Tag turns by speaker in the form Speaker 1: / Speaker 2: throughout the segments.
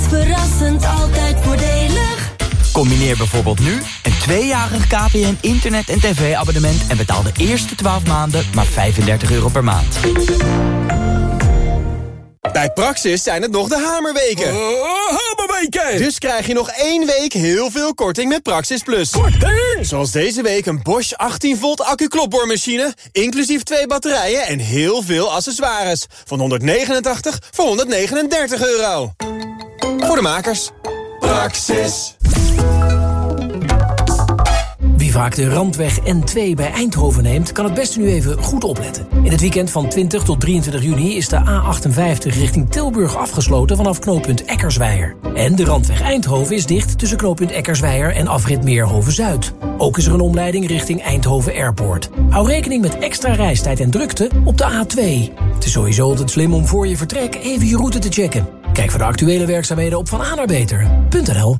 Speaker 1: verrassend, altijd voordelig.
Speaker 2: Combineer bijvoorbeeld nu een 2-jarig KPN internet- en tv-abonnement... en betaal de eerste 12 maanden maar €35 per maand.
Speaker 3: Bij Praxis zijn het nog de hamerweken.
Speaker 4: Hamerweken!
Speaker 3: Dus krijg je nog 1 week heel veel korting met Praxis Plus.
Speaker 4: Korting!
Speaker 3: Zoals deze week een Bosch 18 volt accu-klopboormachine... inclusief 2 batterijen en heel veel accessoires. Van €189 voor €139. Voor de makers. Praxis.
Speaker 5: Wie vaak de Randweg N2 bij Eindhoven neemt, kan het beste nu even goed opletten. In het weekend van 20 tot 23 juni is de A58 richting Tilburg afgesloten vanaf knooppunt Eckersweijer. En de Randweg Eindhoven is dicht tussen knooppunt Eckersweijer en afrit Meerhoven-Zuid. Ook is er een omleiding richting Eindhoven Airport. Hou rekening met extra reistijd en drukte op de A2. Het is sowieso altijd slim om voor je vertrek even je route te checken. Kijk voor de actuele werkzaamheden op vanaanarbeter.nl.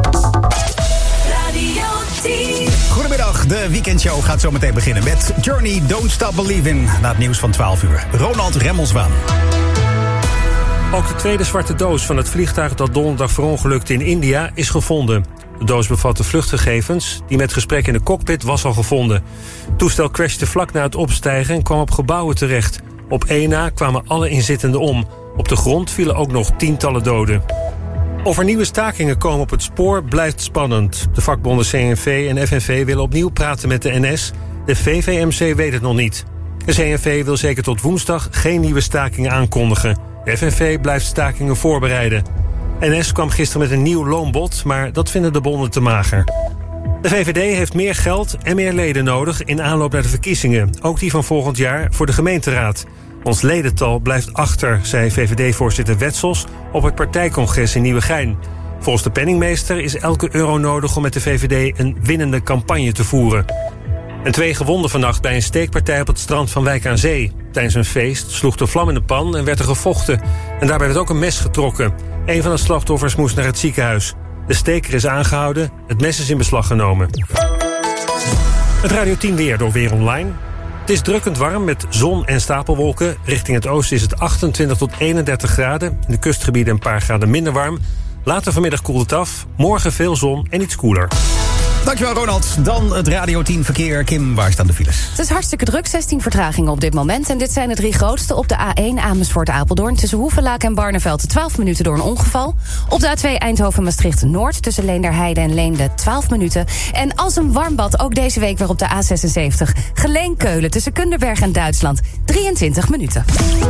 Speaker 6: Goedemiddag, de weekendshow gaat zo meteen beginnen met Journey, Don't Stop Believin'. Na het nieuws van 12 uur. Ronald Remmelswaan.
Speaker 7: Ook de tweede zwarte doos van het vliegtuig dat donderdag verongelukte in India is gevonden. De doos bevat de vluchtgegevens. Die met gesprek in de cockpit was al gevonden. Het toestel crashte vlak na het opstijgen en kwam op gebouwen terecht. Op één na kwamen alle inzittenden om. Op de grond vielen ook nog tientallen doden. Of er nieuwe stakingen komen op het spoor blijft spannend. De vakbonden CNV en FNV willen opnieuw praten met de NS. De VVMC weet het nog niet. De CNV wil zeker tot woensdag geen nieuwe stakingen aankondigen. De FNV blijft stakingen voorbereiden. NS kwam gisteren met een nieuw loonbod, maar dat vinden de bonden te mager. De VVD heeft meer geld en meer leden nodig in aanloop naar de verkiezingen. Ook die van volgend jaar voor de gemeenteraad. Ons ledental blijft achter, zei VVD-voorzitter Wetsels op het partijcongres in Nieuwegein. Volgens de penningmeester is elke euro nodig om met de VVD een winnende campagne te voeren. En 2 gewonden vannacht bij een steekpartij op het strand van Wijk aan Zee. Tijdens een feest sloeg de vlam in de pan en werd er gevochten. En daarbij werd ook een mes getrokken. Een van de slachtoffers moest naar het ziekenhuis. De steker is aangehouden, het mes is in beslag genomen. Het Radio 10 weer door Weer Online. Het is drukkend warm met zon en stapelwolken. Richting het oosten is het 28 tot 31 graden. In de kustgebieden een paar graden minder warm. Later vanmiddag koelt het af. Morgen veel zon en iets koeler.
Speaker 6: Dankjewel Ronald. Dan het Radio 10 verkeer. Kim, waar staan de files?
Speaker 8: Het is hartstikke druk, 16 vertragingen op dit moment. En dit zijn de 3 grootste. Op de A1 Amersfoort-Apeldoorn tussen Hoevelaak en Barneveld 12 minuten door een ongeval. Op de A2 Eindhoven-Maastricht-Noord tussen Leenderheide en Leende 12 minuten. En als een warmbad ook deze week weer op de A76 Geleen-Keulen tussen Kunderberg en Duitsland 23 minuten.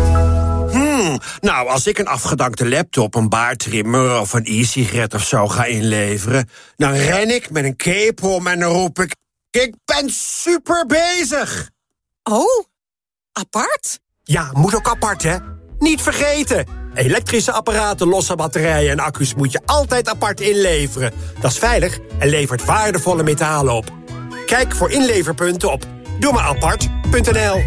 Speaker 9: Nou, als ik een afgedankte laptop, een baardtrimmer of een e-sigaret of zo ga inleveren, dan ren ik met een cape om en dan roep ik ben super bezig.
Speaker 10: Oh, apart?
Speaker 9: Ja, moet ook apart, hè? Niet vergeten. Elektrische apparaten, losse batterijen en accu's moet je altijd apart inleveren. Dat is veilig en levert waardevolle metalen op. Kijk voor inleverpunten op doemaapart.nl.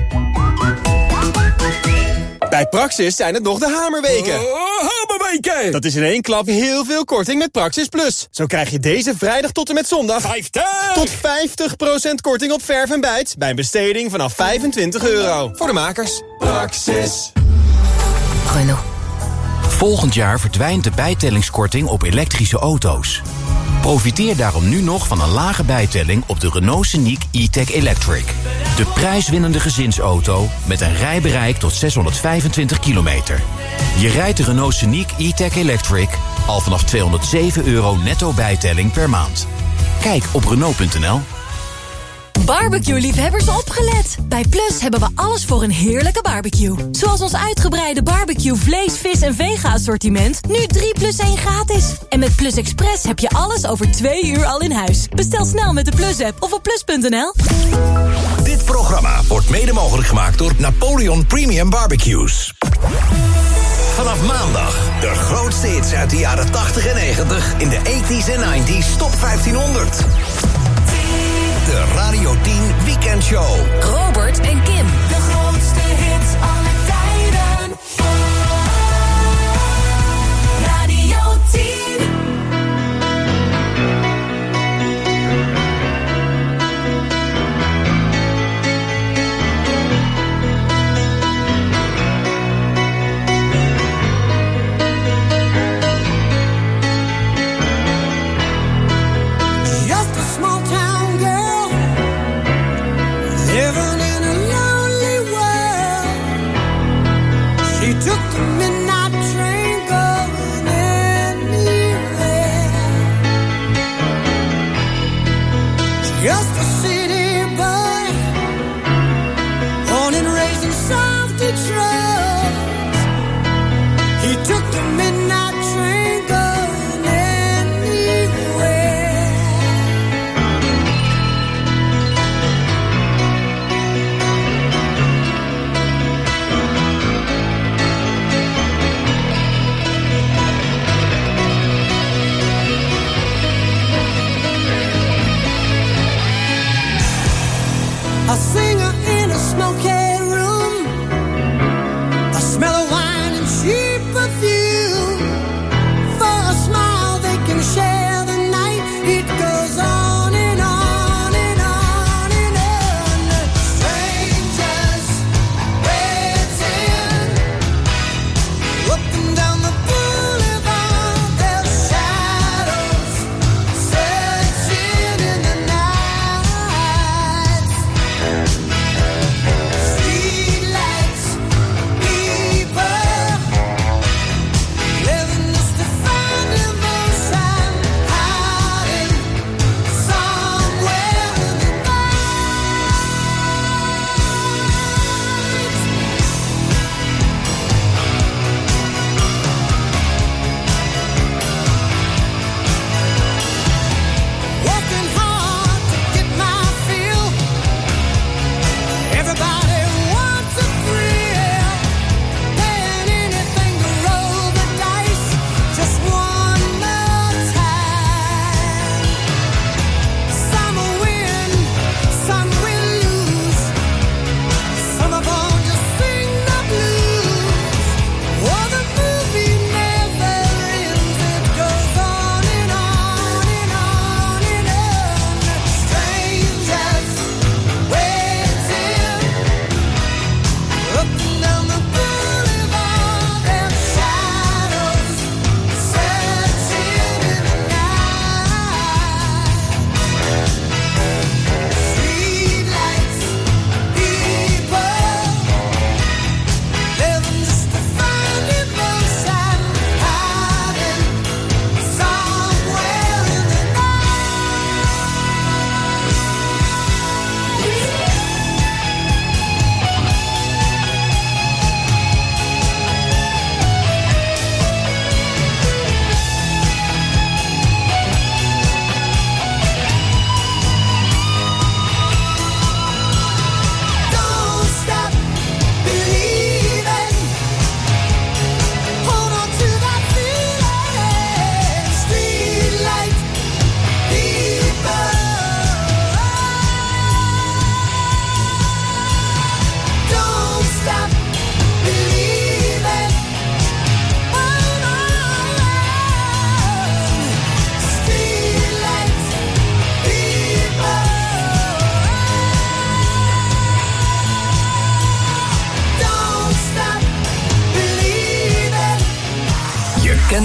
Speaker 3: Bij Praxis zijn het nog de hamerweken.
Speaker 4: Hamerweken!
Speaker 3: Dat is in 1 klap heel veel korting met Praxis Plus. Zo krijg je deze vrijdag tot en met zondag
Speaker 4: 50!
Speaker 3: tot 50% korting op verf en bijt bij een besteding vanaf €25. Voor de makers. Praxis.
Speaker 11: Renault. Volgend jaar verdwijnt de bijtellingskorting op elektrische auto's. Profiteer daarom nu nog van een lage bijtelling op de Renault Scenic E-Tech Electric. De prijswinnende gezinsauto met een rijbereik tot 625 kilometer. Je rijdt de Renault Scenic E-Tech Electric al vanaf €207 netto bijtelling per maand. Kijk op Renault.nl.
Speaker 1: Barbecue-liefhebbers opgelet. Bij Plus hebben we alles voor een heerlijke barbecue. Zoals ons uitgebreide barbecue vlees, vis en vega-assortiment. Nu 3+1 gratis. En met Plus Express heb je alles over 2 uur al in huis. Bestel snel met de Plus-app of op plus.nl.
Speaker 12: Dit programma wordt mede mogelijk gemaakt door Napoleon Premium Barbecues. Vanaf maandag de grootste hits uit de jaren 80 en 90 in de 80s en 90s Top 1500. De Radio 10 Weekend Show.
Speaker 1: Robert en Kim.
Speaker 13: De grootste hits aller tijden. Radio 10.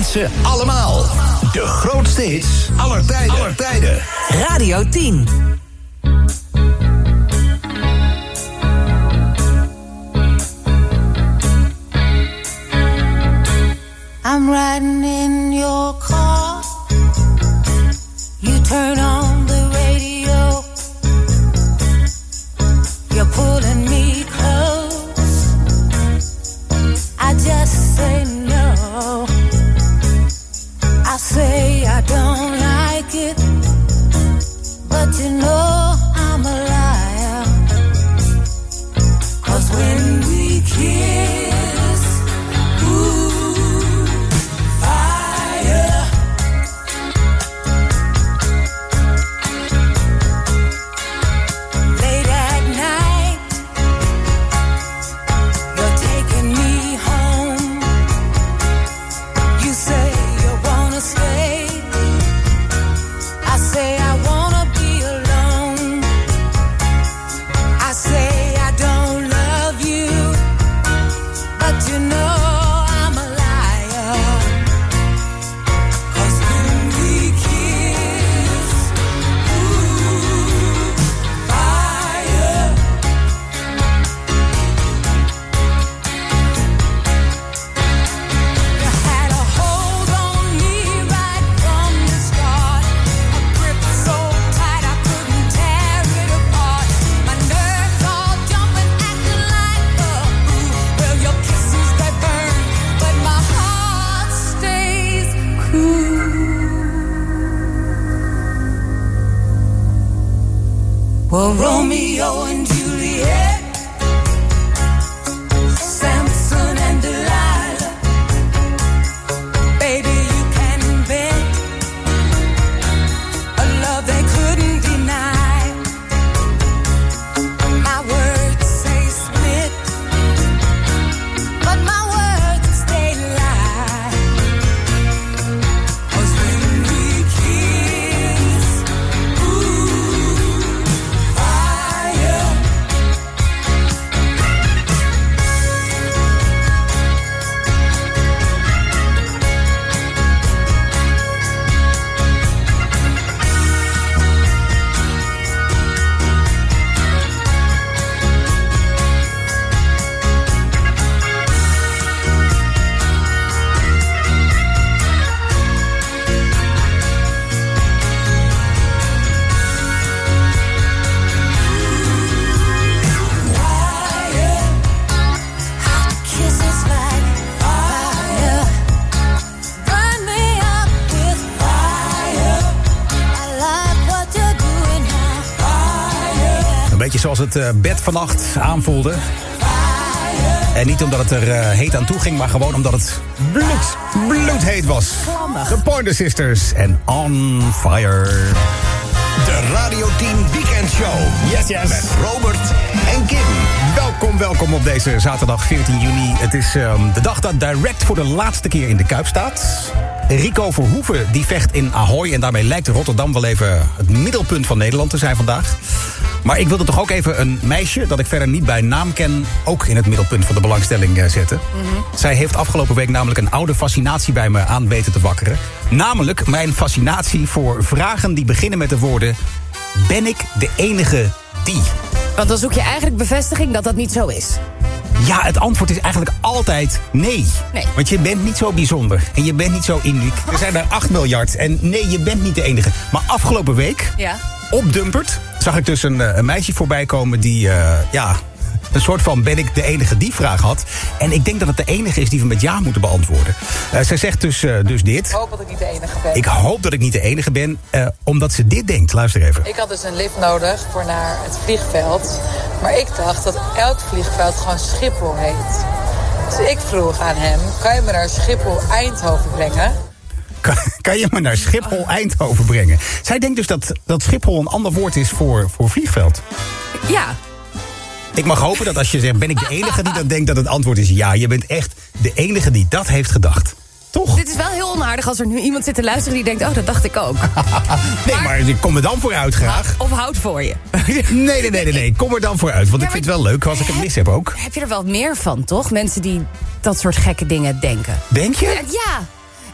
Speaker 12: ze allemaal. De grootste hits aller tijden.
Speaker 1: Radio 10.
Speaker 13: I'm riding in your car. You turn on the radio. You're pulling me close. I just say no. I say I don't like it, but you know I'm a liar. 'Cause when we kiss, ooh, fire. Late at night, you're taking me home. You say you wanna stay. I say I wanna be alone. I say I don't love you, but you know I'm a liar. 'Cause when we kiss, ooh, fire. You had a hold on me right from the start. A grip so tight I couldn't tear it apart. My nerves all jumping, acting like a fool. Well, your kisses they burn, but my heart stays cool. Well, Romeo and Juliet, Samson and Delilah. Baby, you can bet a love they couldn't deny. My words say split, but my words they lie. 'Cause when we kiss, ooh, fire. Kisses like fire, burn me up with fire. I like what you're doing now, fire.
Speaker 6: Een beetje zoals het bed vannacht aanvoelde. En niet omdat het er heet aan toe ging, maar gewoon omdat het bloedheet was. De Pointer Sisters en On Fire.
Speaker 12: De Radio 10 Weekend Show.
Speaker 6: Yes.
Speaker 12: Met Robert en Kim.
Speaker 6: Welkom op deze zaterdag 14 juni. Het is de dag dat Direct voor de laatste keer in de Kuip staat. Rico Verhoeven die vecht in Ahoy. En daarmee lijkt Rotterdam wel even het middelpunt van Nederland te zijn vandaag. Maar ik wilde toch ook even een meisje, dat ik verder niet bij naam ken, ook in het middelpunt van de belangstelling zetten. Zij heeft afgelopen week namelijk een oude fascinatie bij me aan weten te wakkeren. Namelijk mijn fascinatie voor vragen die beginnen met de woorden: ben ik de enige die?
Speaker 8: Want dan zoek je eigenlijk bevestiging dat dat niet zo is.
Speaker 6: Ja, het antwoord is eigenlijk altijd nee. Want je bent niet zo bijzonder en je bent niet zo uniek. Er zijn er 8 miljard en nee, je bent niet de enige. Maar afgelopen week, op Dumpert, zag ik dus een meisje voorbij komen die, een soort van ben ik de enige die vraag had. En ik denk dat het de enige is die we met ja moeten beantwoorden. Zij zegt dus dit.
Speaker 14: Ik hoop dat ik niet de enige ben.
Speaker 6: Ik hoop dat ik niet de enige ben, omdat ze dit denkt. Luister even.
Speaker 14: Ik had dus een lift nodig voor naar het vliegveld. Maar ik dacht dat elk vliegveld gewoon Schiphol heet. Dus ik vroeg aan hem, kan je me naar Schiphol-Eindhoven brengen?
Speaker 6: Kan je me naar Schiphol-Eindhoven brengen? Zij denkt dus dat Schiphol een ander woord is voor vliegveld.
Speaker 8: Ja.
Speaker 6: Ik mag hopen dat als je zegt, ben ik de enige die dat denkt, dat het antwoord is ja. Je bent echt de enige die dat heeft gedacht. Toch?
Speaker 8: Dit is wel heel onaardig als er nu iemand zit te luisteren die denkt, oh, dat dacht ik ook.
Speaker 6: maar ik kom er dan vooruit graag.
Speaker 8: Of houd voor je.
Speaker 6: Nee. Kom er dan vooruit, want ik vind het wel leuk als ik het mis heb ook.
Speaker 8: Heb je er wel meer van, toch? Mensen die dat soort gekke dingen denken.
Speaker 6: Denk je?
Speaker 8: Ja.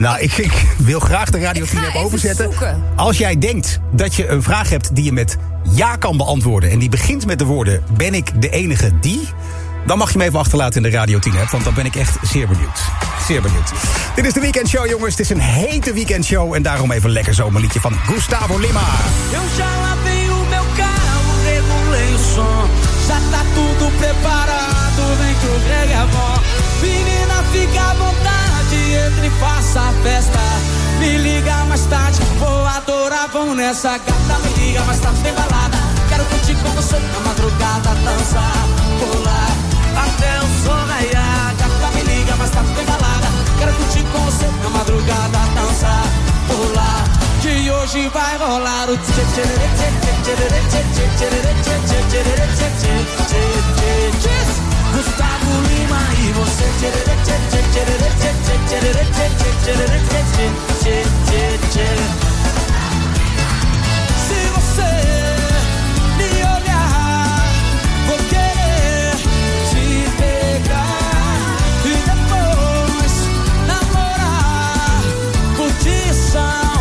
Speaker 6: Nou, ik wil graag de Radio 10 app overzetten.
Speaker 8: zoeken.
Speaker 6: Als jij denkt dat je een vraag hebt die je met ja kan beantwoorden... en die begint met de woorden, ben ik de enige die... dan mag je me even achterlaten in de Radio 10 app, want dan ben ik echt zeer benieuwd. Zeer benieuwd. Dit is de weekendshow, jongens. Het is een hete weekendshow en daarom even lekker zomerliedje van Gustavo Lima.
Speaker 13: Eu já lavei o meu carro, regulei o som. Já tá tudo preparado, vem que o reggae é bom. Menina, fica à vontade, entre e faça a festa. Me liga mais tarde, vou adorar, vamos nessa. Gata, me liga mais tarde, tem balada. Quero curtir com você na madrugada, dançar, pular, até o sol raiar. Gata, me liga mais tarde, tem balada. Quero curtir com você na madrugada, dançar, pular. Que hoje vai rolar o tchê tchê tchê tchê tchê tchê tchê tchê tchê tchê. Gustavo Lima e você tchê tchê tchê tchê tchê tchê tchê tchê tchê tchê. Se você me olhar, vou querer te pegar e depois namorar, curtição.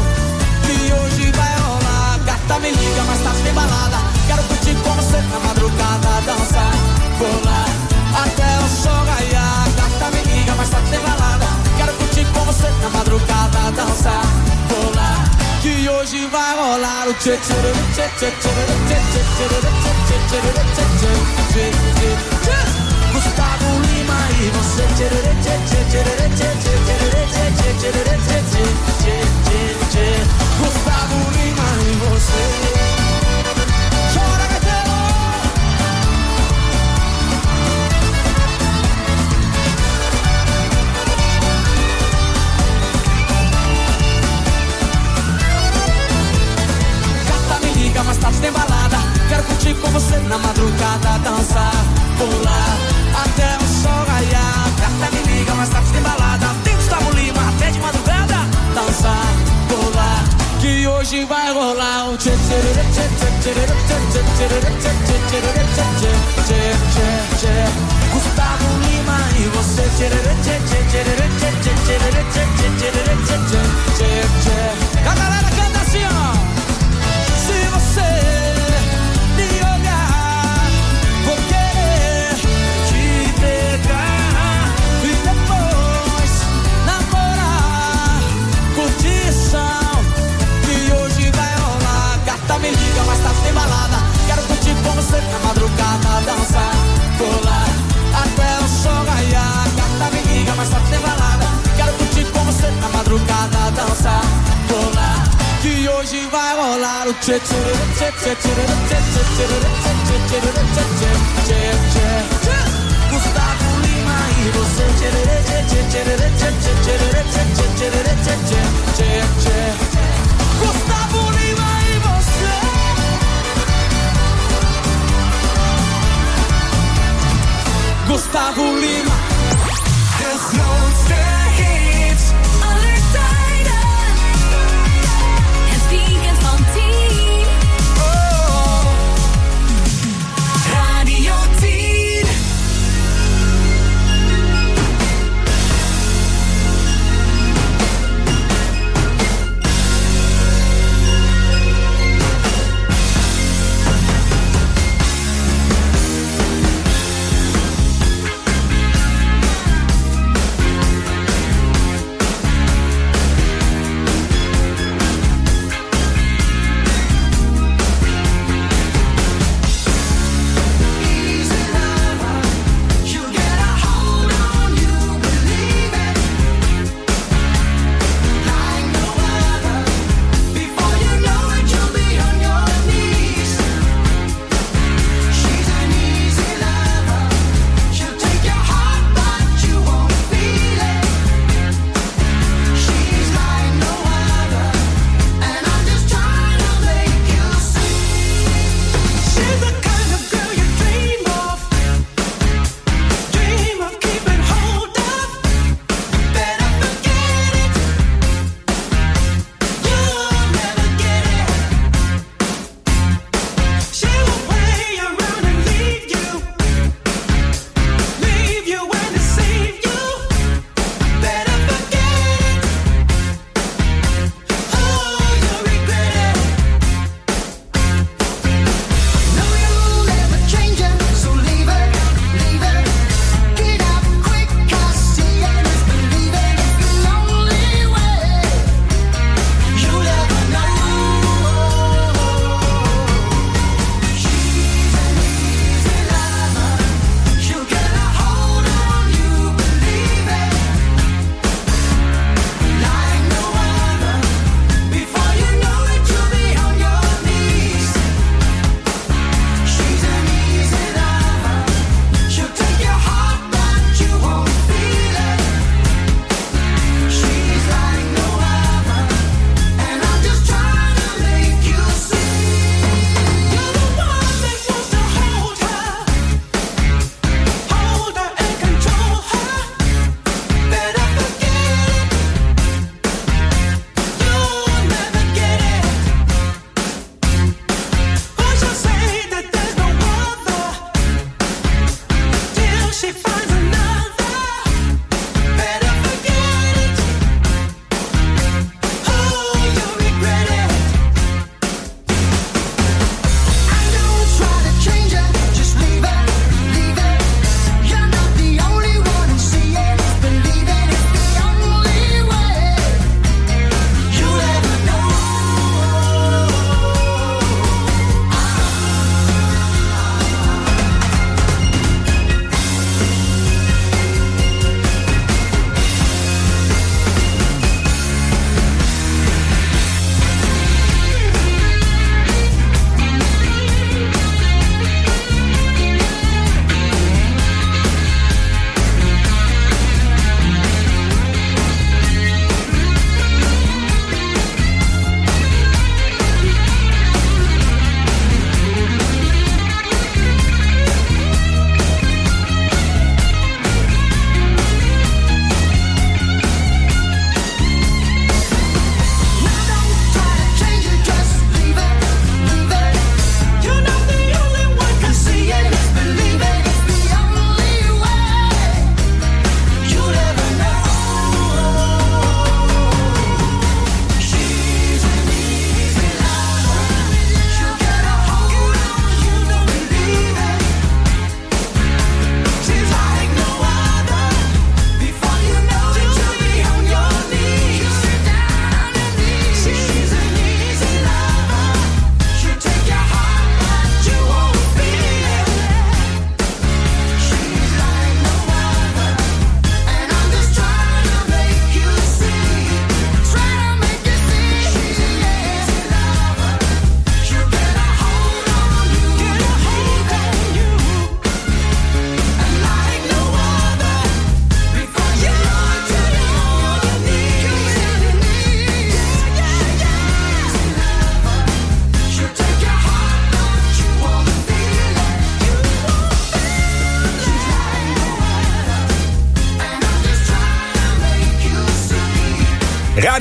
Speaker 13: Me liga, mais tarde tem balada. Quero curtir com você na madrugada, dançar, pular, até o sol raiar. Gata, me liga, mais tarde tem balada. Quero curtir com você na madrugada, dançar, pular. Que hoje vai rolar o tchê tchê tchê tchê tchê tchê tchê tchê tchê tchê. Gustavo Lima e você tchê tchê tchê tchê tchê tchê tchê tchê. Gustavo Lima e você. Chora, Gaetano! Gata, me liga, mais tarde tem balada. Quero curtir com você na madrugada, dançar, pular, até o sol raiar. Gata, me liga, mais tarde tem balada. Tem Gustavo Lima até de madrugada, dançar, pular. Que hoje vai rolar o tchê tchê tchê tchê tchê tchê tchê tchê. Gustavo Lima e você tchê tchê tchê tchê tchê tchê. A galera canta assim, ó. Se você me olhar, vou querer te pegar e depois namorar, curtição. Me liga, mais tarde tem balada. Quero curtir com você na madrugada, dançar, pular, até o sol raiar. Gata, me liga, mais tarde tem balada. Quero curtir com você na madrugada, dançar, pular. Que hoje vai rolar o tchê tchê tchê tchê tchê tchê tchê tchê. Gustavo Lima e você tchê tchê tchê tchê tchê tchê. Gustavo Lima e você. Gustavo Lima. De grootste hits aller tijden. Het weekend van 10. Oh. Radio 10.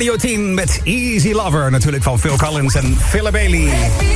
Speaker 6: Radio 10 met Easy Lover. Natuurlijk van Phil Collins en Philip Bailey.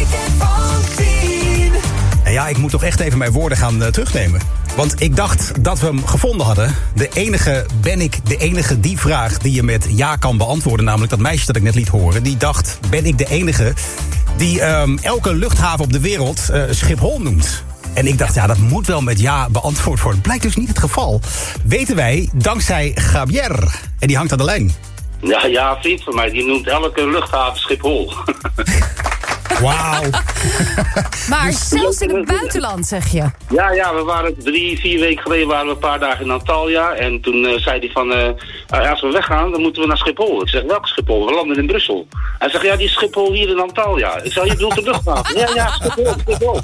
Speaker 6: En ja, ik moet toch echt even mijn woorden gaan terugnemen. Want ik dacht dat we hem gevonden hadden. Ben ik de enige die vraag die je met ja kan beantwoorden? Namelijk dat meisje dat ik net liet horen. Die dacht, ben ik de enige die elke luchthaven op de wereld Schiphol noemt? En ik dacht, ja, dat moet wel met ja beantwoord worden. Blijkt dus niet het geval. Weten wij, dankzij Javier. En die hangt aan de lijn.
Speaker 15: Ja, vriend van mij, die noemt elke luchthaven Schiphol.
Speaker 6: Wauw.
Speaker 8: Maar zelfs in het buitenland, zeg je?
Speaker 15: Ja, we waren 3-4 weken geleden waren we een paar dagen in Antalya. En toen zei hij van, als we weggaan, dan moeten we naar Schiphol. Ik zeg, welke Schiphol? We landen in Brussel. Hij zegt, ja, die Schiphol hier in Antalya. Ik zeg, je bedoelt de luchthaven? Ja, Schiphol.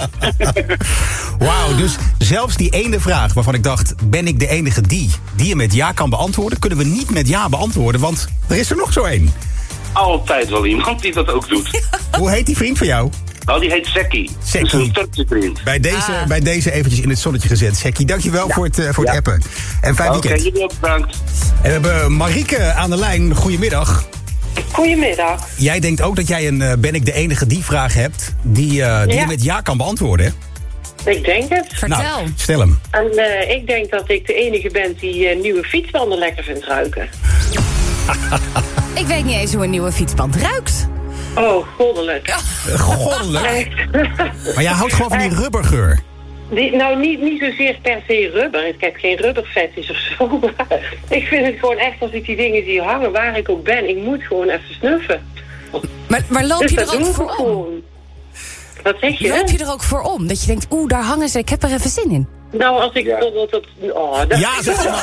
Speaker 6: Wauw, dus zelfs die ene vraag waarvan ik dacht, ben ik de enige die je met ja kan beantwoorden, kunnen we niet met ja beantwoorden, want er is er nog zo één.
Speaker 15: Altijd wel iemand die dat ook doet.
Speaker 6: Hoe heet die vriend van jou?
Speaker 15: Nou, die heet Sekki. Dat is een Turkse vriend.
Speaker 6: Bij deze eventjes in het zonnetje gezet. Sekki, dankjewel voor het appen. En fijn weekend.
Speaker 15: Oké, jullie ook bedankt.
Speaker 6: En we hebben Marieke aan de lijn. Goedemiddag.
Speaker 16: Goedemiddag.
Speaker 6: Jij denkt ook dat jij een ben ik de enige die vraag hebt die je met ja kan beantwoorden, hè?
Speaker 16: Ik denk het.
Speaker 8: Vertel.
Speaker 6: Nou, stel hem.
Speaker 16: En ik denk dat ik de enige ben die nieuwe fietsbanden lekker vindt ruiken.
Speaker 8: Ik weet niet eens hoe een nieuwe fietsband ruikt.
Speaker 16: Oh, goddelijk.
Speaker 6: Goddelijk? Maar jij houdt gewoon van die rubbergeur.
Speaker 16: Niet zozeer per se rubber. Ik heb geen rubberfetish of zo. Maar ik vind het gewoon echt, als ik die dingen zie hangen, waar ik ook ben, ik moet gewoon even snuffen.
Speaker 8: Maar loop
Speaker 16: Dus
Speaker 8: je
Speaker 16: dat
Speaker 8: er ook
Speaker 16: doen we
Speaker 8: voor om?
Speaker 16: gewoon. Wat zeg je?
Speaker 8: Loop je er ook voor om? Dat je denkt, daar hangen ze, ik heb er even zin in.
Speaker 16: Nou, als ik bijvoorbeeld...
Speaker 6: Ja, zeg je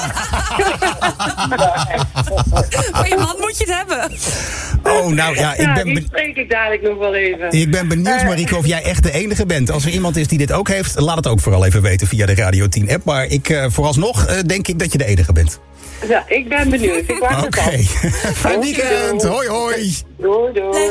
Speaker 8: Voor je man moet je het hebben.
Speaker 6: Oh, nou ja,
Speaker 16: die spreek ik dadelijk nog wel even.
Speaker 6: Ik ben benieuwd, Marieke, of jij echt de enige bent. Als er iemand is die dit ook heeft, laat het ook vooral even weten via de Radio 10-app. Maar vooralsnog denk ik dat je de enige bent.
Speaker 16: Ja, ik ben benieuwd. Ik wacht het af.
Speaker 6: Fijn weekend. Hoi, hoi.
Speaker 16: Doei, doei.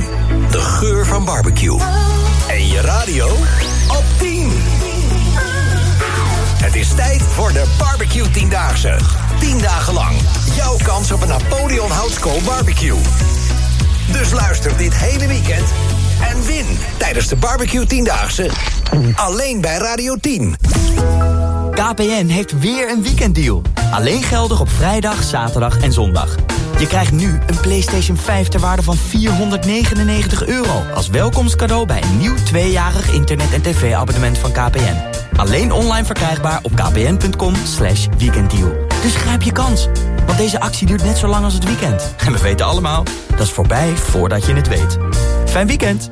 Speaker 12: De geur van barbecue. En je radio op 10. Het is tijd voor de Barbecue 10-daagse. 10 dagen lang. Jouw kans op een Napoleon Houtskool barbecue. Dus luister dit hele weekend en win tijdens de Barbecue 10-daagse. Alleen bij Radio 10.
Speaker 2: KPN heeft weer een weekenddeal. Alleen geldig op vrijdag, zaterdag en zondag. Je krijgt nu een PlayStation 5 ter waarde van €499 als welkomstcadeau bij een nieuw 2-jarig internet- en tv-abonnement van KPN. Alleen online verkrijgbaar op kpn.com/weekenddeal. Dus grijp je kans, want deze actie duurt net zo lang als het weekend. En we weten allemaal, dat is voorbij voordat je het weet. Fijn weekend!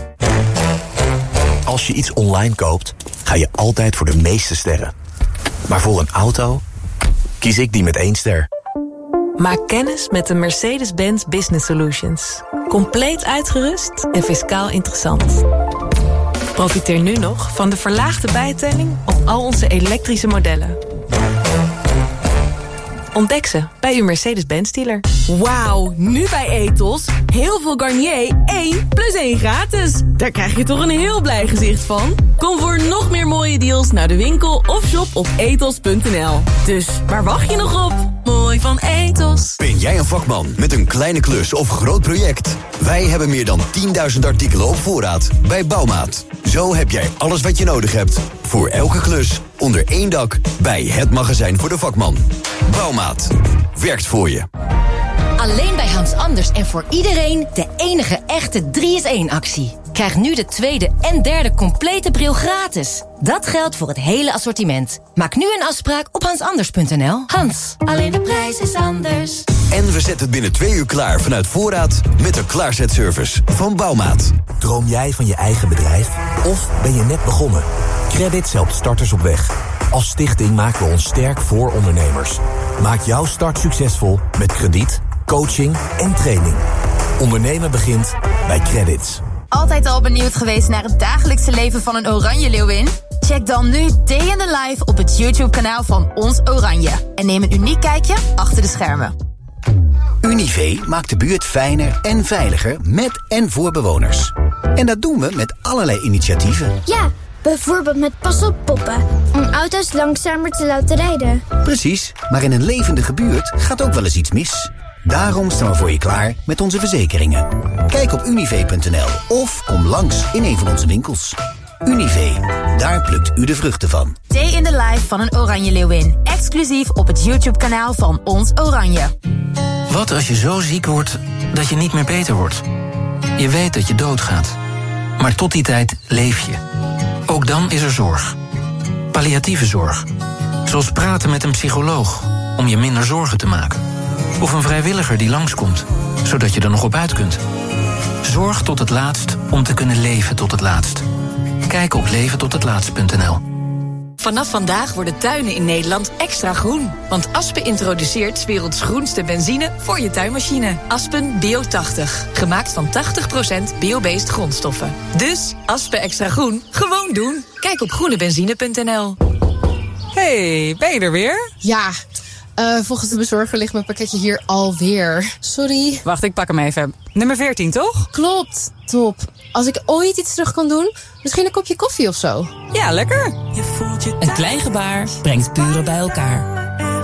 Speaker 17: Als je iets online koopt, ga je altijd voor de meeste sterren. Maar voor een auto kies ik die met 1 ster.
Speaker 18: Maak kennis met de Mercedes-Benz Business Solutions. Compleet uitgerust en fiscaal interessant. Profiteer nu nog van de verlaagde bijtelling op al onze elektrische modellen. Ontdek ze bij uw Mercedes-Benz dealer.
Speaker 19: Wauw, nu bij Ethos. Heel veel Garnier 1 + 1 gratis. Daar krijg je toch een heel blij gezicht van. Kom voor nog meer mooie deals naar de winkel of shop op ethos.nl. Dus waar wacht je nog op? Mooi van Ethos.
Speaker 20: Ben jij een vakman met een kleine klus of groot project? Wij hebben meer dan 10.000 artikelen op voorraad bij Bouwmaat. Zo heb jij alles wat je nodig hebt voor elke klus onder één dak bij het magazijn voor de vakman. Bouwmaat. Werkt voor je.
Speaker 1: Alleen bij Hans Anders en voor iedereen de enige echte 3-in-1-actie. Krijg nu de tweede en derde complete bril gratis. Dat geldt voor het hele assortiment. Maak nu een afspraak op hansanders.nl. Hans, alleen de prijs is anders.
Speaker 20: En we zetten het binnen 2 uur klaar vanuit voorraad met de klaarzetservice van Bouwmaat.
Speaker 17: Droom jij van je eigen bedrijf? Of ben je net begonnen? Credits helpt starters op weg. Als stichting maken we ons sterk voor ondernemers. Maak jouw start succesvol met krediet, coaching en training. Ondernemen begint bij Credits.
Speaker 21: Altijd al benieuwd geweest naar het dagelijkse leven van een oranje leeuwin? Check dan nu Day in the Life op het YouTube-kanaal van Ons Oranje. En neem een uniek kijkje achter de schermen.
Speaker 22: Univé maakt de buurt fijner en veiliger met en voor bewoners. En dat doen we met allerlei initiatieven.
Speaker 23: Ja, bijvoorbeeld met pas-op-poppen, om auto's langzamer te laten rijden.
Speaker 22: Precies, maar in een levendige buurt gaat ook wel eens iets mis. Daarom staan we voor je klaar met onze verzekeringen. Kijk op univé.nl of kom langs in een van onze winkels. Univé, daar plukt u de vruchten van.
Speaker 21: Day in the Life van een oranje leeuwin. Exclusief op het YouTube-kanaal van Ons Oranje.
Speaker 24: Wat als je zo ziek wordt dat je niet meer beter wordt? Je weet dat je doodgaat. Maar tot die tijd leef je. Ook dan is er zorg. Palliatieve zorg. Zoals praten met een psycholoog om je minder zorgen te maken. Of een vrijwilliger die langskomt, zodat je er nog op uit kunt. Zorg tot het laatst om te kunnen leven tot het laatst. Kijk op leventothetlaatst.nl.
Speaker 25: Vanaf vandaag worden tuinen in Nederland extra groen. Want Aspen introduceert 's werelds groenste benzine voor je tuinmachine. Aspen Bio80. Gemaakt van 80% bio-based grondstoffen. Dus Aspen extra groen, gewoon doen. Kijk op groenebenzine.nl.
Speaker 26: Hey, ben je er weer?
Speaker 27: Ja, volgens de bezorger ligt mijn pakketje hier alweer. Sorry.
Speaker 26: Wacht, ik pak hem even. Nummer 14, toch?
Speaker 27: Klopt, top. Als ik ooit iets terug kan doen, misschien een kopje koffie of zo.
Speaker 26: Ja, lekker.
Speaker 25: Een klein gebaar brengt buren bij elkaar.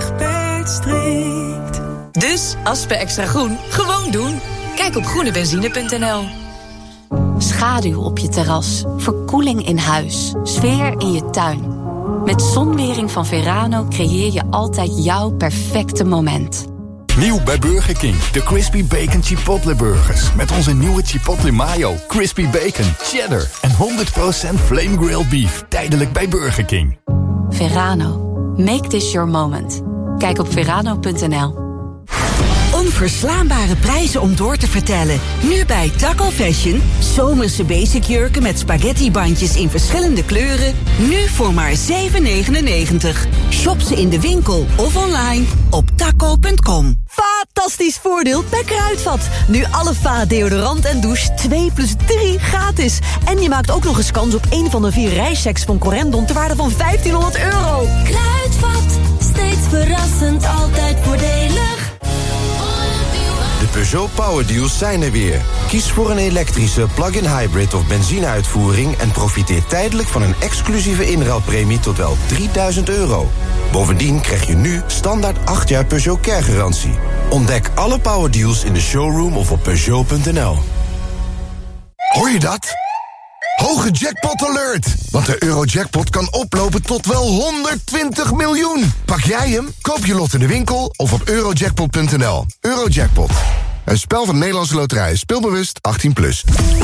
Speaker 25: Dus Aspen extra groen, gewoon doen. Kijk op groenebenzine.nl.
Speaker 28: Schaduw op je terras, verkoeling in huis, sfeer in je tuin. Met zonwering van Verano creëer je altijd jouw perfecte moment.
Speaker 29: Nieuw bij Burger King, de Crispy Bacon Chipotle Burgers. Met onze nieuwe Chipotle Mayo, Crispy Bacon, Cheddar en 100% Flame Grilled Beef. Tijdelijk bij Burger King.
Speaker 28: Verano, make this your moment. Kijk op verano.nl.
Speaker 30: Onverslaanbare prijzen om door te vertellen. Nu bij Taco Fashion. Zomerse basic jurken met spaghettibandjes in verschillende kleuren. Nu voor maar €7,99. Shop ze in de winkel of online op taco.com.
Speaker 31: Fantastisch voordeel bij Kruidvat. Nu alle Va deodorant en douche 2 + 3 gratis. En je maakt ook nog eens kans op een van de 4 reisseks van Corendon ter waarde van €1.500. Kruidvat, steeds verrassend, altijd voordelig.
Speaker 29: De
Speaker 3: Peugeot Power Deals zijn er weer. Kies voor een elektrische plug-in hybrid of benzineuitvoering en profiteer tijdelijk van een exclusieve inruilpremie tot wel €3.000. Bovendien krijg je nu standaard 8 jaar Peugeot Care-garantie. Ontdek alle Power Deals in de showroom of op Peugeot.nl.
Speaker 4: Hoor je dat? Hoge jackpot alert! Want de Eurojackpot kan oplopen tot wel 120 miljoen. Pak jij hem? Koop je lot in de winkel of op eurojackpot.nl. Eurojackpot. Een spel van Nederlandse Loterij. Speelbewust 18+.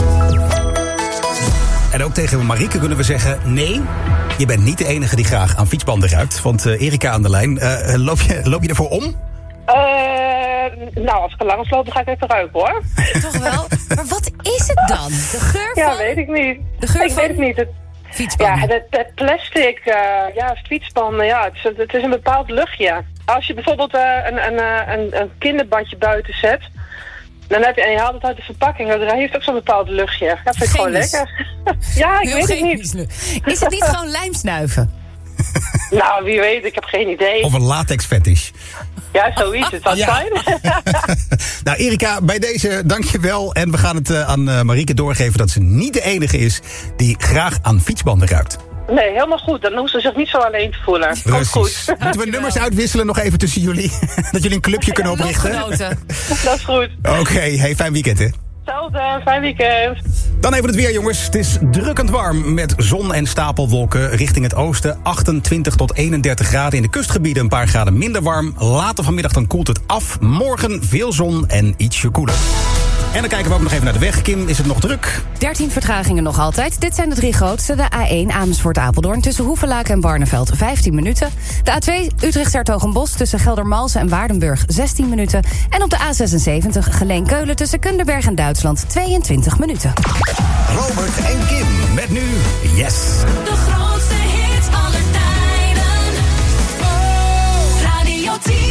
Speaker 6: En ook tegen Marieke kunnen we zeggen... nee, je bent niet de enige die graag aan fietsbanden ruikt. Want Erika aan de lijn, loop je ervoor om?
Speaker 16: Nou, als ik er langs loop, dan ga ik even ruiken, hoor.
Speaker 5: Toch wel? Maar wat is het dan? De geur van...
Speaker 16: Ja, weet ik niet.
Speaker 5: De geur
Speaker 16: ik
Speaker 5: van...
Speaker 16: weet het niet.
Speaker 5: Fietsbanden.
Speaker 16: Ja, het plastic, fietsbanden, het is een bepaald luchtje. Als je bijvoorbeeld een kinderbandje buiten zet... Dan heb je, en je haalt het uit de verpakking, dat heeft ook zo'n bepaald luchtje. Dat vind ik gewoon lekker. Ja, ik weet het niet.
Speaker 5: Is het niet gewoon lijmsnuiven?
Speaker 16: Nou, wie weet, ik heb geen idee.
Speaker 6: Of een latex-fetish.
Speaker 16: Ja, zoiets, het zou zijn.
Speaker 6: Nou, Erika, bij deze dank je wel. En we gaan het aan Marieke doorgeven dat ze niet de enige is die graag aan fietsbanden ruikt.
Speaker 16: Nee, helemaal goed. Dan hoeven ze zich niet zo alleen te voelen. Komt goed.
Speaker 6: Moeten we nummers uitwisselen nog even tussen jullie? Dat jullie een clubje kunnen oprichten?
Speaker 16: Dat is goed.
Speaker 6: Oké, hey, fijn weekend, hè?
Speaker 16: Hetzelfde, fijn weekend.
Speaker 6: Dan even het weer, jongens. Het is drukkend warm met zon en stapelwolken richting het oosten. 28 tot 31 graden in de kustgebieden, een paar graden minder warm. Later vanmiddag dan koelt het af. Morgen veel zon en ietsje koeler. En dan kijken we ook nog even naar de weg. Kim, is het nog druk?
Speaker 5: 13 vertragingen nog altijd. Dit zijn de 3 grootste. De A1 Amersfoort-Apeldoorn tussen Hoevelaken en Barneveld 15 minuten. De A2 Utrecht-'s-Hertogenbosch tussen Geldermalsen en Waardenburg 16 minuten. En op de A76 Geleen-Keulen tussen Kunderberg en Duitsland 22 minuten.
Speaker 12: Robert en Kim.
Speaker 6: Met nu Yes.
Speaker 7: De grootste hits aller tijden. Radio 10.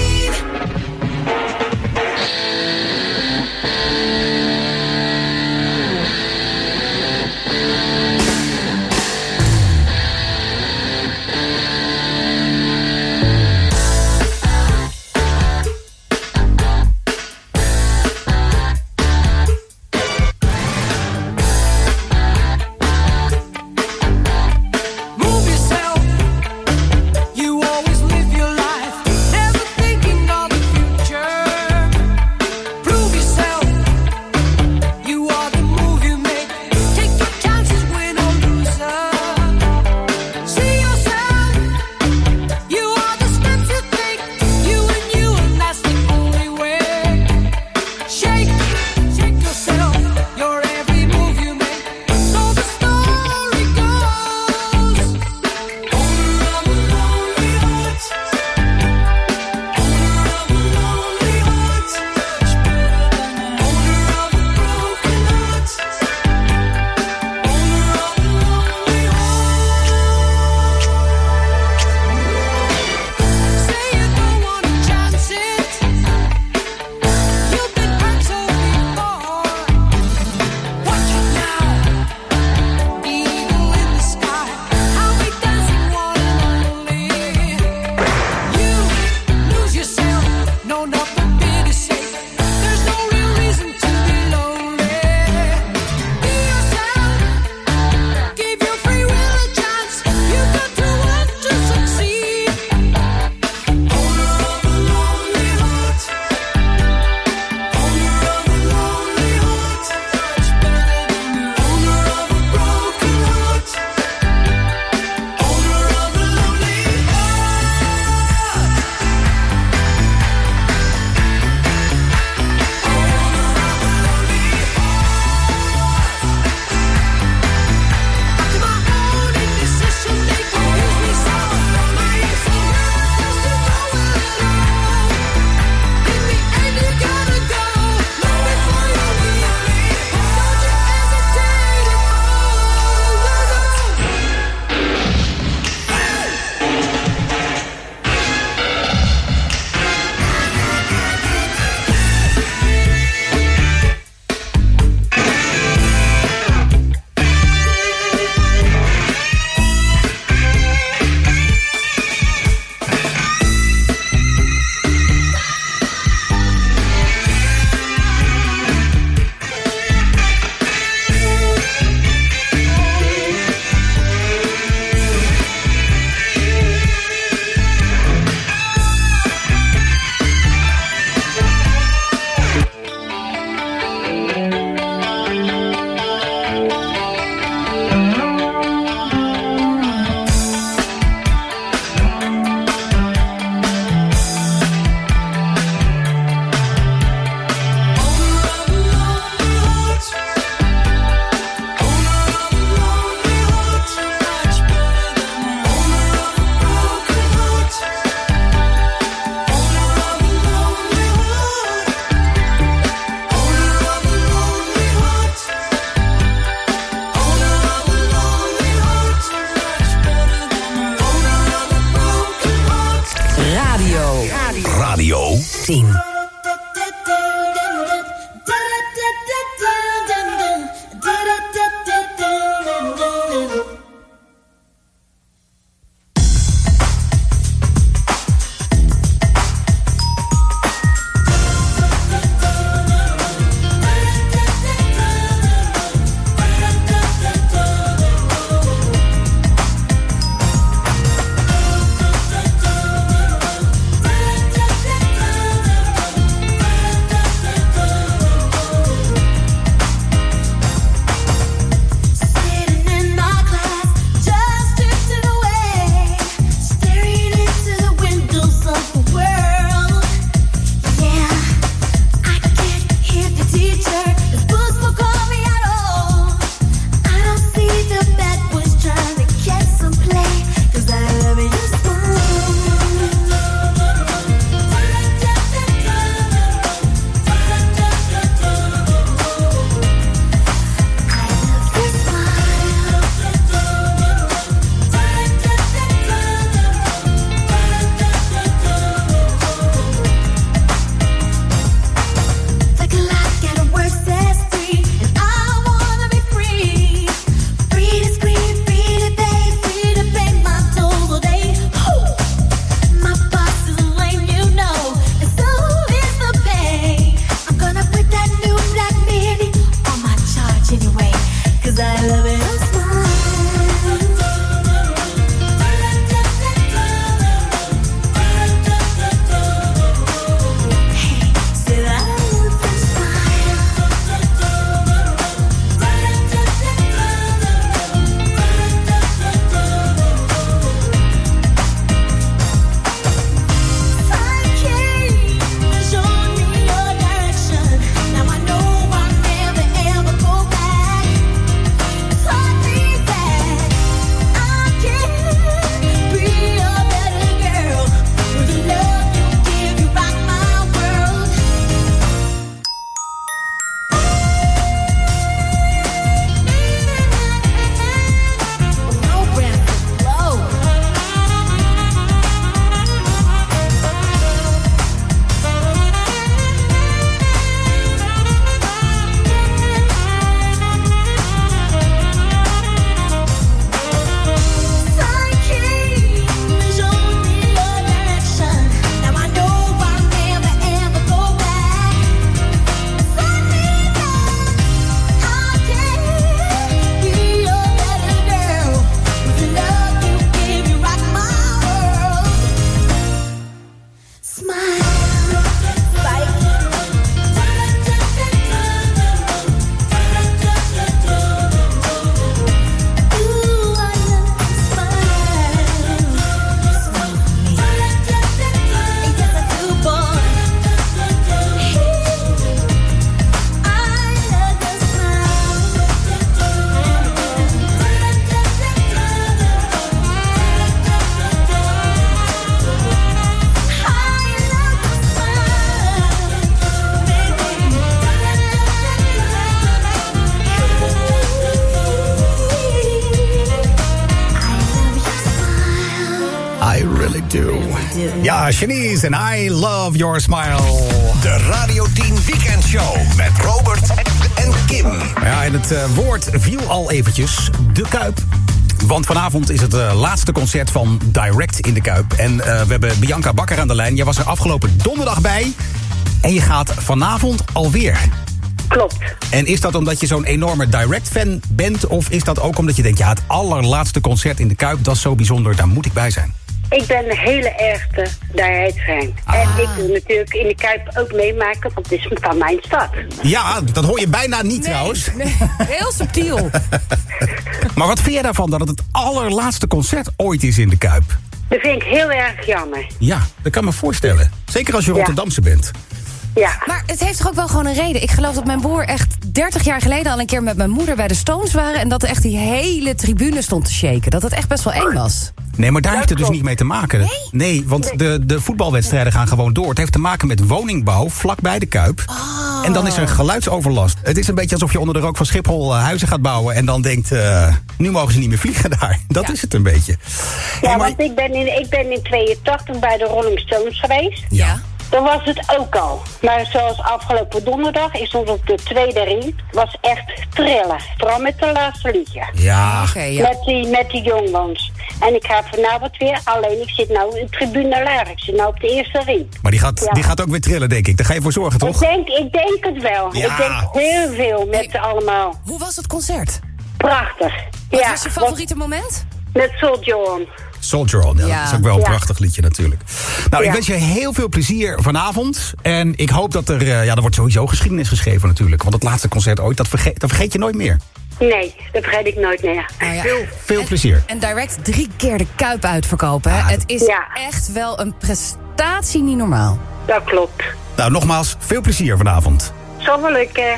Speaker 31: 10.
Speaker 6: Ja, Shanice en I Love Your Smile.
Speaker 12: De Radio 10 Weekendshow met Robert en Kim.
Speaker 6: Ja, en het woord viel al eventjes. De Kuip. Want vanavond is het laatste concert van Direct in de Kuip. En we hebben Bianca Bakker aan de lijn. Jij was er afgelopen donderdag bij. En je gaat vanavond alweer.
Speaker 1: Klopt.
Speaker 6: En is dat omdat je zo'n enorme Direct-fan bent? Of is dat ook omdat je denkt, ja, het allerlaatste concert in de Kuip, dat is zo bijzonder, daar moet ik bij zijn?
Speaker 1: Ik ben een hele ergste Direct-fan. En ik wil natuurlijk in de Kuip ook meemaken, want het is van mijn stad.
Speaker 6: Ja, dat hoor je bijna niet trouwens.
Speaker 5: Nee, heel subtiel.
Speaker 6: Maar wat vind je daarvan dat het het allerlaatste concert ooit is in de Kuip?
Speaker 1: Dat vind ik heel erg jammer.
Speaker 6: Ja, dat kan me voorstellen. Zeker als je Rotterdamse bent.
Speaker 1: Ja.
Speaker 5: Maar het heeft toch ook wel gewoon een reden. Ik geloof dat mijn broer echt 30 jaar geleden al een keer met mijn moeder bij de Stones waren. En dat echt die hele tribune stond te shaken. Dat het echt best wel eng was.
Speaker 6: Nee, maar daar heeft het dus niet mee te maken. Nee, want de voetbalwedstrijden gaan gewoon door. Het heeft te maken met woningbouw vlakbij de Kuip. Oh. En dan is er geluidsoverlast. Het is een beetje alsof je onder de rook van Schiphol huizen gaat bouwen. En dan denkt, nu mogen ze niet meer vliegen daar. Dat is het een beetje.
Speaker 1: Ja, want ik ben in 82 bij de Rolling Stones geweest.
Speaker 6: Ja.
Speaker 1: Dan was het ook al. Maar zoals afgelopen donderdag, ik stond op de tweede ring. Was echt trillen. Vooral met het laatste liedje.
Speaker 6: Ja.
Speaker 1: Met die jongens. En ik ga vanavond weer, alleen ik zit nou in tribune laag. Ik zit nou op de eerste ring.
Speaker 6: Maar die gaat ook weer trillen, denk ik. Daar ga je voor zorgen, toch?
Speaker 1: Ik denk het wel.
Speaker 6: Ja.
Speaker 1: Ik denk heel veel met allemaal.
Speaker 5: Hoe was het concert?
Speaker 1: Prachtig.
Speaker 5: Wat was je favoriete moment?
Speaker 1: Met Soldier On.
Speaker 6: Soldier On, ja. Dat is ook wel een
Speaker 1: Ja.
Speaker 6: prachtig liedje natuurlijk. Nou, ik wens je heel veel plezier vanavond. En ik hoop dat er wordt sowieso geschiedenis geschreven natuurlijk. Want het laatste concert ooit, dat vergeet je nooit meer.
Speaker 1: Nee, dat vergeet ik nooit meer.
Speaker 6: Veel plezier.
Speaker 5: En direct 3 keer de Kuip uitverkopen. Hè? Het is echt wel een prestatie niet normaal.
Speaker 1: Dat klopt.
Speaker 6: Nou, nogmaals, veel plezier vanavond.
Speaker 1: Zal wel lukken.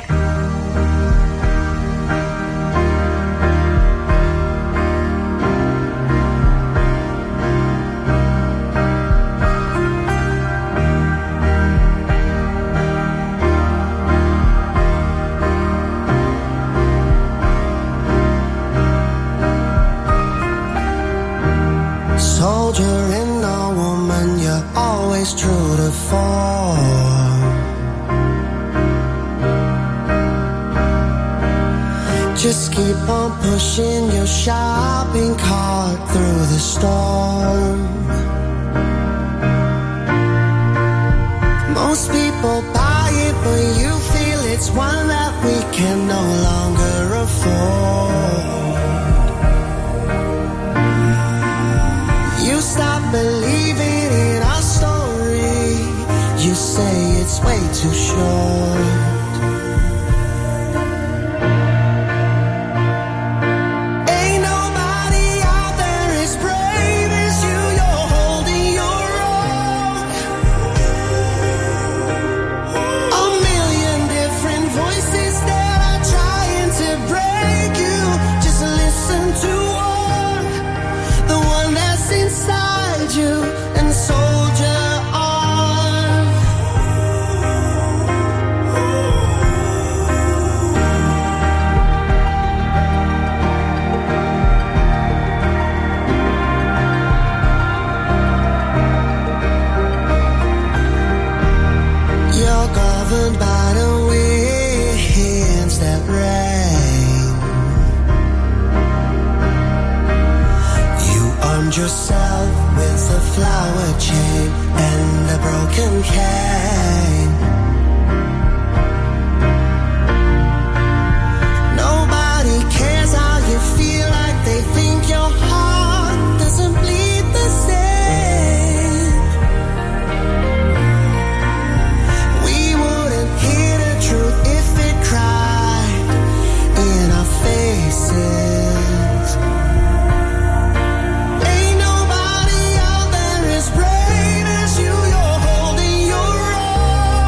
Speaker 2: Soldier in a woman, you're always true to form. Just keep on pushing your shopping cart through the storm. Most people buy it, but you feel it's one that we can no longer afford. You stop believing in our story. You say it's way too short. Ain't nobody out there as brave as you. You're holding your own. A million different voices that are trying to break you. Just listen to one, the one that's inside you, and soldier on. You're governed by the winds that rain. You armed yourself with a flower chain and a broken cane. Nobody cares how you feel, like they think your heart doesn't bleed the same. We wouldn't hear the truth if it cried in our faces. Ain't nobody out there as brave as you. You're holding your own.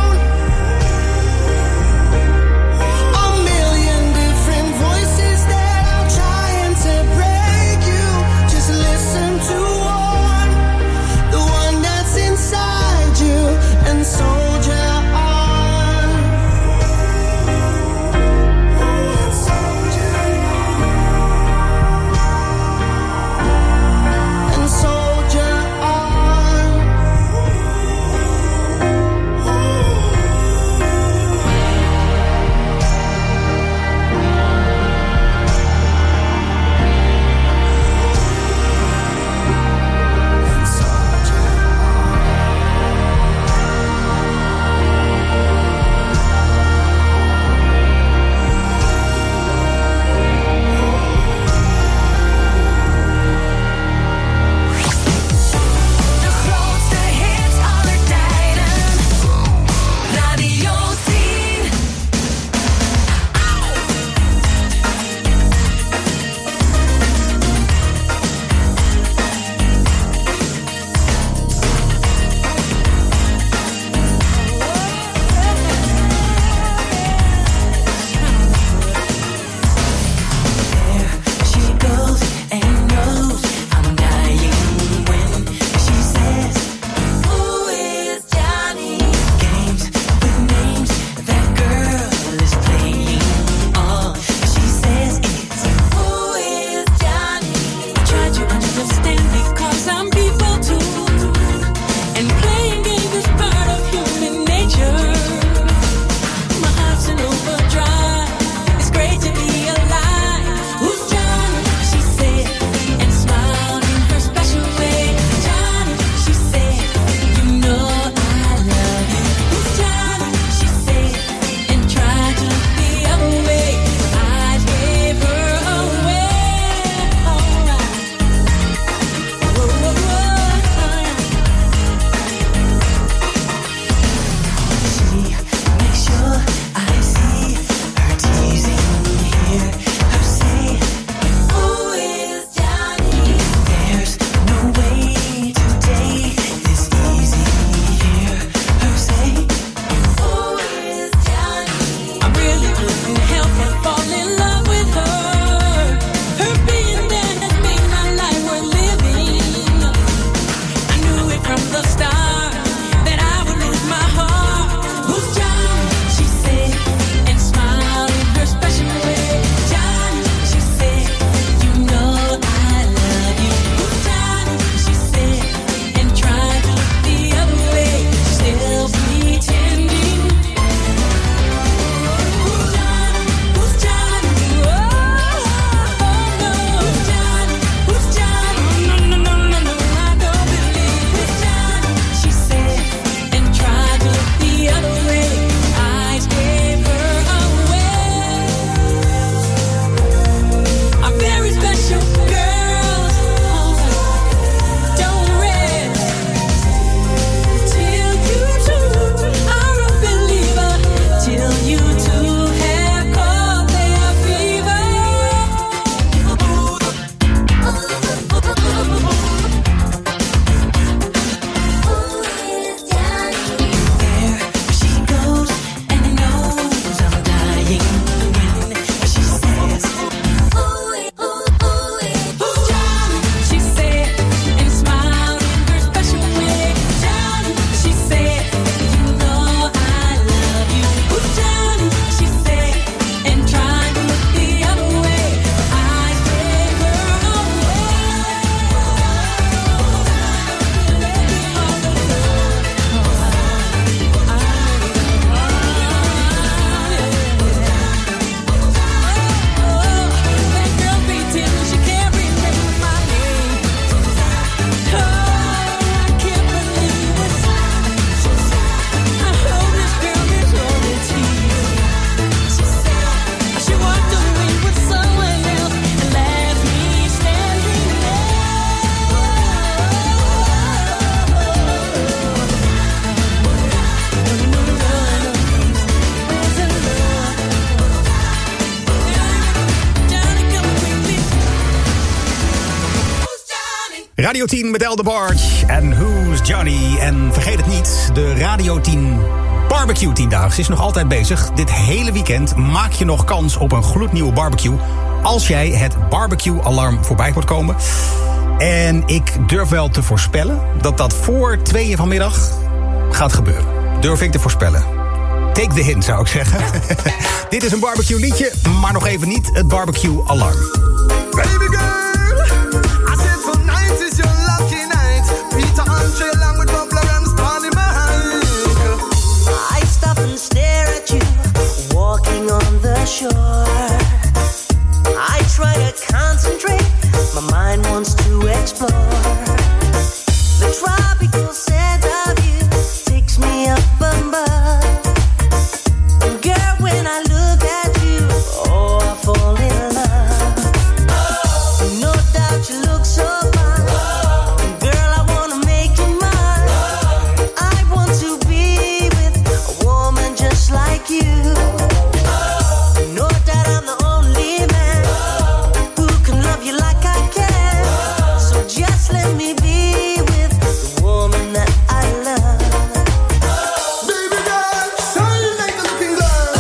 Speaker 6: Radio 10 met El DeBarge en Who's Johnny. En vergeet het niet, de Radio 10 Barbecue 10-daagse is nog altijd bezig. Dit hele weekend maak je nog kans op een gloednieuwe barbecue als jij het barbecue-alarm voorbij hoort komen. En ik durf wel te voorspellen dat dat voor 2:00 vanmiddag gaat gebeuren. Durf ik te voorspellen. Take the hint, zou ik zeggen. Dit is een barbecue liedje, maar nog even niet het barbecue-alarm.
Speaker 2: Baby girl, I said for night is your lucky night. Peter Andre along with Bubba Rams, Bonnie Michael.
Speaker 8: I stop and stare at you, walking on the shore. I try to concentrate, my mind wants to explore. The tropical scent of you takes me up above. Girl, when I look at you, oh, I fall in love. No doubt you look so fine. Girl, I wanna make you mine. I want to be with a woman just like you. No doubt I'm the only man who can love you like I can. So just let me be with the woman that I love.
Speaker 2: Baby girl, shine like a looking girl.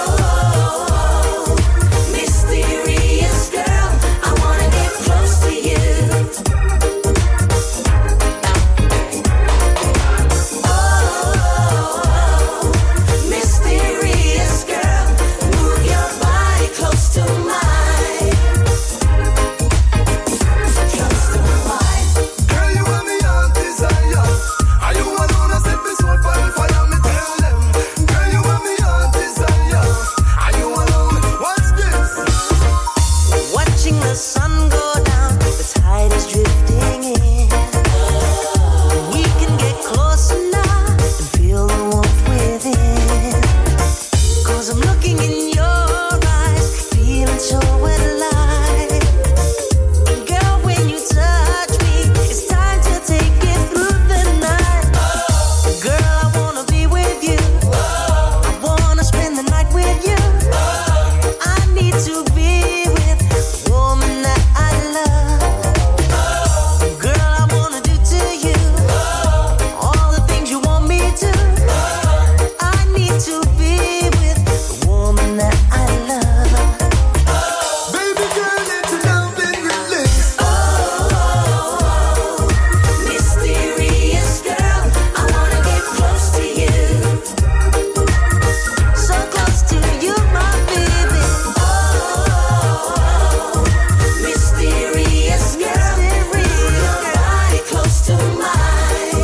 Speaker 8: Mysterious girl, I wanna get close to you. Mysterious girl, move your body close to mine. Close to mine.
Speaker 2: Girl, you and me on desire. Are you alone? I set this world on fire, me tell them. Girl, you and me on desire. Are you alone? What's this?
Speaker 8: Watching the sun go down, the tide is drifting in. We can get closer now and feel the warmth within. 'Cause I'm looking in your eyes, feeling so alive. And girl, when you touch me, it's time to take it through the night. Girl, I wanna be with you. I wanna spend the night with you. I need to be with the woman that I love. Girl, I wanna do to you all the things you want me to. I need to be with the woman that I love.
Speaker 2: Baby girl, let your loving release.
Speaker 8: Mysterious girl, I wanna get close to you. So close to you, my baby. Mysterious girl, move your body close to mine.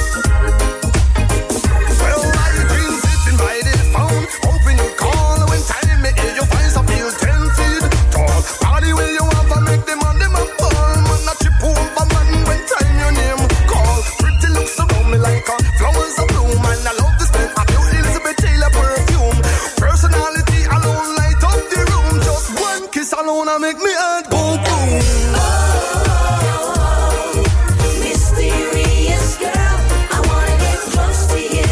Speaker 2: Well, while you been sitting by the phone, hoping you call when time it is, your voice I feel 10 feet tall. Party where you want to make them on them a ball. Man, not chip over man when time your name call. Pretty looks around me like a flowers of bloom. And I love the smell of your Elizabeth Taylor perfume. Personality alone light up the room. Just one kiss alone I make me heart go boom.
Speaker 8: Mysterious girl, I wanna get close to you.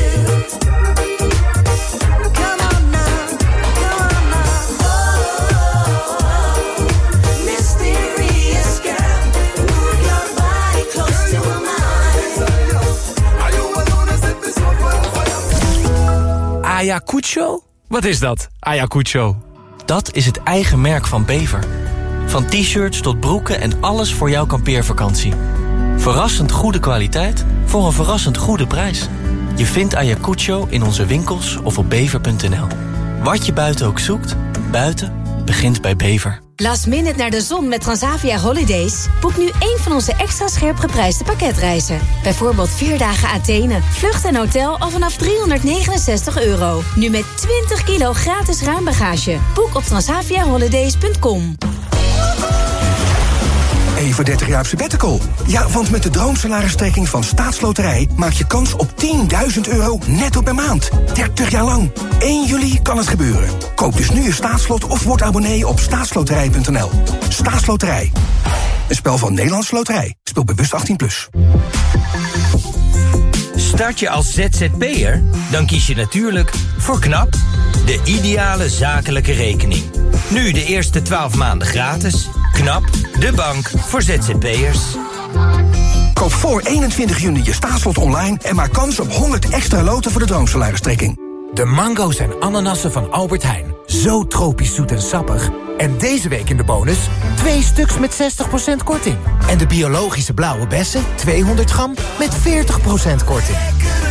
Speaker 8: Come on now, come on now. Mysterious girl, move your body close to mine.
Speaker 2: Are you alone? I set this world on fire.
Speaker 9: Ayacucho? Wat is dat, Ayacucho? Dat is het eigen merk van Bever. Van t-shirts tot broeken en alles voor jouw kampeervakantie. Verrassend goede kwaliteit voor een verrassend goede prijs. Je vindt Ayacucho in onze winkels of op bever.nl. Wat je buiten ook zoekt, buiten begint bij Bever.
Speaker 21: Last minute naar de zon met Transavia Holidays? Boek nu één van onze extra scherp geprijsde pakketreizen. Bijvoorbeeld 4 dagen Athene, vlucht en hotel al vanaf €369. Nu met 20 kilo gratis ruimbagage. Boek op transaviaholidays.com.
Speaker 10: Even 30 jaar op sabbatical. Ja, want met de droomsalaristrekking van Staatsloterij maak je kans op €10.000 netto per maand. 30 jaar lang. 1 juli kan het gebeuren. Koop dus nu je staatslot of word abonnee op staatsloterij.nl. Staatsloterij. Een spel van Nederlandse Loterij. Speel bewust 18+.
Speaker 11: Start je als ZZP'er? Dan kies je natuurlijk voor KNAP, de ideale zakelijke rekening. Nu de eerste 12 maanden gratis. KNAP, de bank voor ZZP'ers.
Speaker 10: Koop voor 21 juni je staatslot online en maak kans op 100 extra loten voor de droomsalaristrekking.
Speaker 13: De mango's en ananassen van Albert Heijn. Zo tropisch zoet en sappig. En deze week in de bonus 2 stuks met 60% korting. En de biologische blauwe bessen, 200 gram met 40% korting.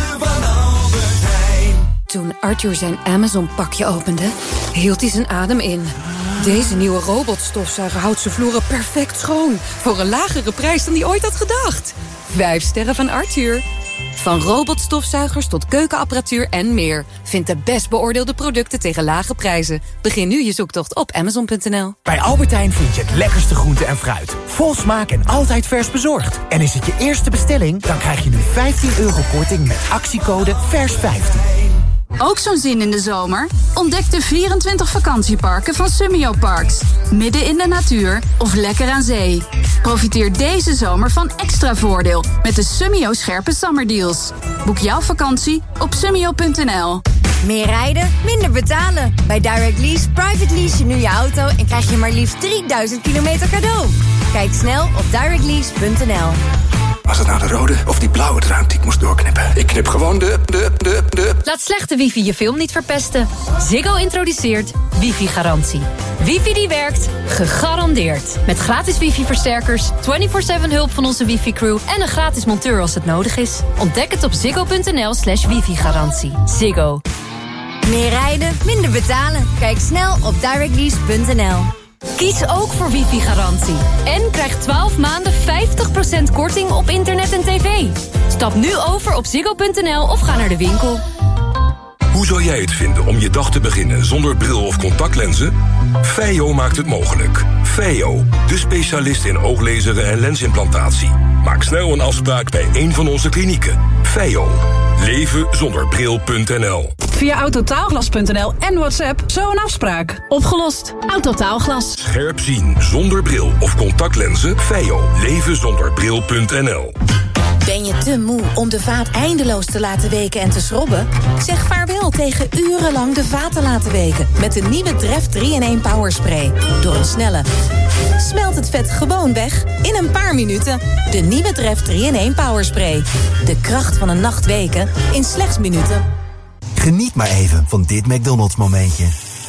Speaker 21: Toen Arthur zijn Amazon-pakje opende, hield hij zijn adem in. Deze nieuwe robotstofzuiger houdt zijn vloeren perfect schoon. Voor een lagere prijs dan hij ooit had gedacht. 5 sterren van Arthur. Van robotstofzuigers tot keukenapparatuur en meer. Vind de best beoordeelde producten tegen lage prijzen. Begin nu je zoektocht op Amazon.nl.
Speaker 13: Bij Albert Heijn vind je het lekkerste groente en fruit. Vol smaak en altijd vers bezorgd. En is het je eerste bestelling, dan krijg je nu €15 korting met actiecode VERS15.
Speaker 14: Ook zo'n zin in de zomer? Ontdek de 24 vakantieparken van Summio Parks. Midden in de natuur of lekker aan zee. Profiteer deze zomer van extra voordeel met de Summio scherpe summerdeals. Boek jouw vakantie op summio.nl.
Speaker 15: Meer rijden, minder betalen. Bij Direct Lease private lease je nu je auto en krijg je maar liefst 3000 kilometer cadeau. Kijk snel op directlease.nl.
Speaker 10: Was het nou de rode of die blauwe draad die ik moest doorknippen? Ik knip gewoon de...
Speaker 21: Laat slechte wifi je film niet verpesten. Ziggo introduceert wifi-garantie. Wifi die werkt, gegarandeerd. Met gratis wifi-versterkers, 24/7 hulp van onze wifi-crew... en een gratis monteur als het nodig is. Ontdek het op ziggo.nl/wifi-garantie. Ziggo.
Speaker 15: Meer rijden, minder betalen. Kijk snel op directlease.nl.
Speaker 21: Kies ook voor wifi-garantie. En krijg 12 maanden 50% korting op internet en tv. Stap nu over op ziggo.nl of ga naar de winkel.
Speaker 17: Hoe zou jij het vinden om je dag te beginnen zonder bril of contactlenzen? Feio maakt het mogelijk. Feio, de specialist in ooglezeren en lensimplantatie. Maak snel een afspraak bij een van onze klinieken. Feio. Levenzonderbril.nl.
Speaker 18: Via autotaalglas.nl en WhatsApp zo een afspraak. Opgelost. Autotaalglas.
Speaker 17: Scherp zien zonder bril of contactlenzen? Feio. Levenzonderbril.nl.
Speaker 21: Ben je te moe om de vaat eindeloos te laten weken en te schrobben? Zeg vaarwel tegen urenlang de vaat te laten weken. Met de nieuwe Dreft 3-in-1 Power Spray. Door een snelle... smelt het vet gewoon weg in een paar minuten. De nieuwe Dreft 3-in-1 Power Spray. De kracht van een nacht weken in slechts minuten.
Speaker 19: Geniet maar even van dit McDonald's momentje.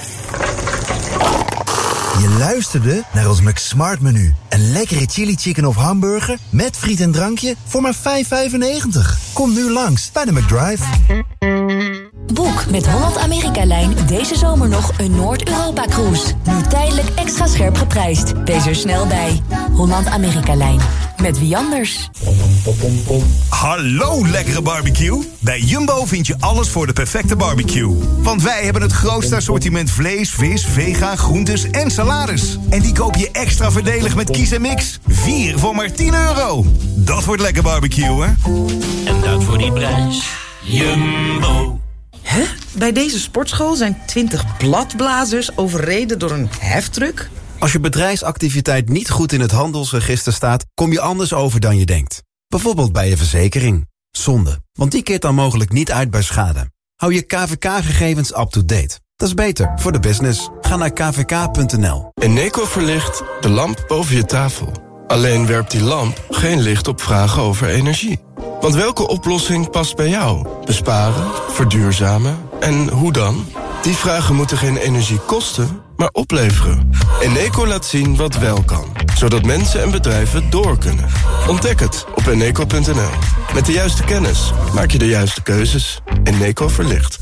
Speaker 19: Je luisterde naar ons McSmart menu. Een lekkere chili chicken of hamburger met friet en drankje voor maar €5,95. Kom nu langs bij de McDrive.
Speaker 21: Boek met Holland-Amerika-lijn deze zomer nog een Noord-Europa-cruise. Nu tijdelijk extra scherp geprijsd. Wees er snel bij. Holland-Amerika-lijn. Met wie anders?
Speaker 20: Hallo lekkere barbecue. Bij Jumbo vind je alles voor de perfecte barbecue. Want wij hebben het grootste assortiment vlees, vis, vegan, groentes en salades. En die koop je extra voordelig met Kies en Mix. 4 voor maar €10. Dat wordt lekker barbecue, hè?
Speaker 11: En dat voor die prijs. Jumbo.
Speaker 22: Hè? Bij deze sportschool zijn 20 bladblazers overreden door een heftruck?
Speaker 3: Als je bedrijfsactiviteit niet goed in het handelsregister staat, kom je anders over dan je denkt. Bijvoorbeeld bij je verzekering. Zonde, want die keert dan mogelijk niet uit bij schade. Hou je KVK-gegevens up-to-date. Dat is beter voor de business. Ga naar kvk.nl.
Speaker 23: Eneco verlicht de lamp boven je tafel. Alleen werpt die lamp geen licht op vragen over energie. Want welke oplossing past bij jou? Besparen, verduurzamen en hoe dan? Die vragen moeten geen energie kosten, maar opleveren. Eneco laat zien wat wel kan, zodat mensen en bedrijven door kunnen. Ontdek het op eneco.nl. Met de juiste kennis maak je de juiste keuzes. Eneco verlicht.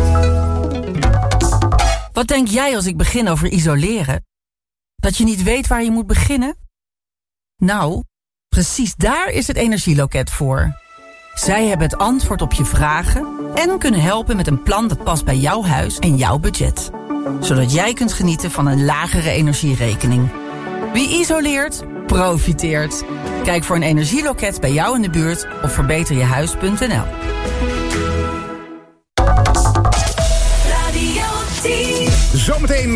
Speaker 31: Wat denk jij als ik begin over isoleren? Dat je niet weet waar je moet beginnen? Nou, precies daar is het Energieloket voor. Zij hebben het antwoord op je vragen en kunnen helpen met een plan dat past bij jouw huis en jouw budget. Zodat jij kunt genieten van een lagere energierekening. Wie isoleert, profiteert. Kijk voor een energieloket bij jou in de buurt op verbeterjehuis.nl.
Speaker 6: Zometeen